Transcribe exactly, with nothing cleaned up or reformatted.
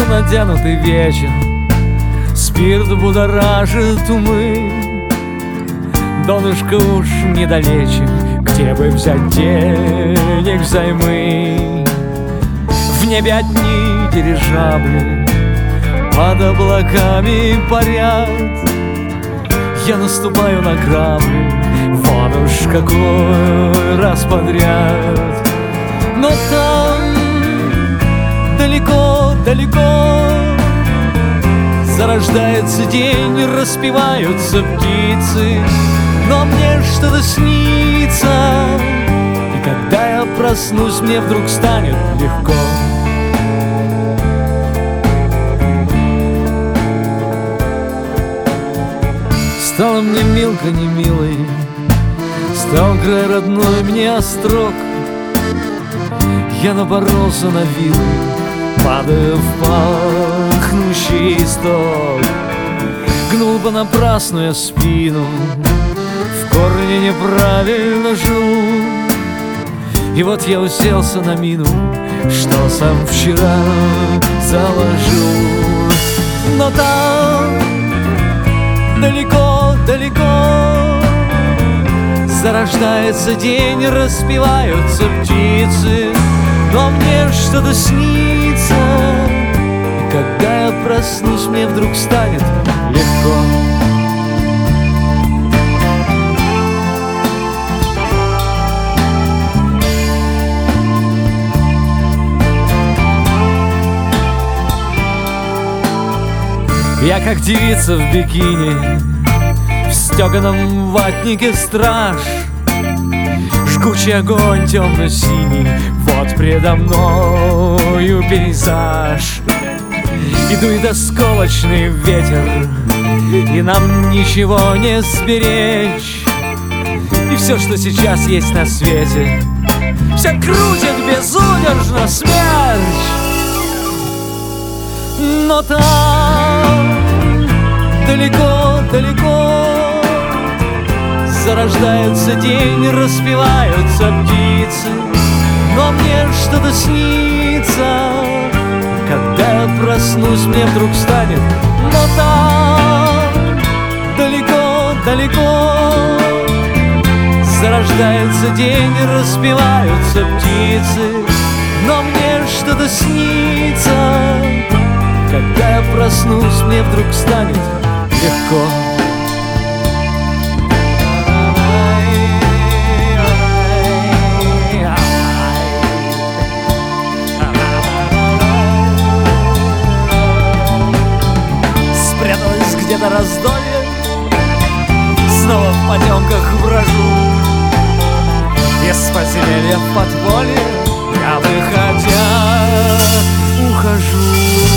солнцу натянутый вечер, спирт будоражит умы. Донышко уж недалече, где бы взять денег взаймы. В небе одни дирижабли под облаками парят. Я наступаю на грабли, вот уж какой раз подряд. Но там, далеко-далеко, зарождается день, распеваются птицы. Но мне что-то снится, и когда я проснусь, мне вдруг станет легко. Стала мне Милка не милой, стал край родной мне острог. Я напоролся на вилы, падая в пахнущий исток. Гнул понапрасну я спину, в корне неправильно живу. И вот я уселся на мину, что сам вчера заложил. Но там, далеко-далеко, зарождается день, распеваются птицы. Но мне что-то снится, и когда я проснусь, мне вдруг станет легко. Я как девица в бикини, в стеганом ватнике страж. Жгучий огонь темно-синий, вот предо мною пейзаж. И дует осколочный ветер, и нам ничего не сберечь. И все, что сейчас есть на свете, все крутит безудержно смерч. Но там, далеко-далеко, зарождается день, распеваются птицы. Но мне что-то снится, когда я проснусь, мне вдруг станет. Но там, далеко-далеко, зарождается день, распеваются птицы. Но мне что-то снится, когда я проснусь, мне вдруг станет легко. Спряталась где-то раздолье, снова в потемках брожу. Из подземелья в подполье я, выходя, ухожу.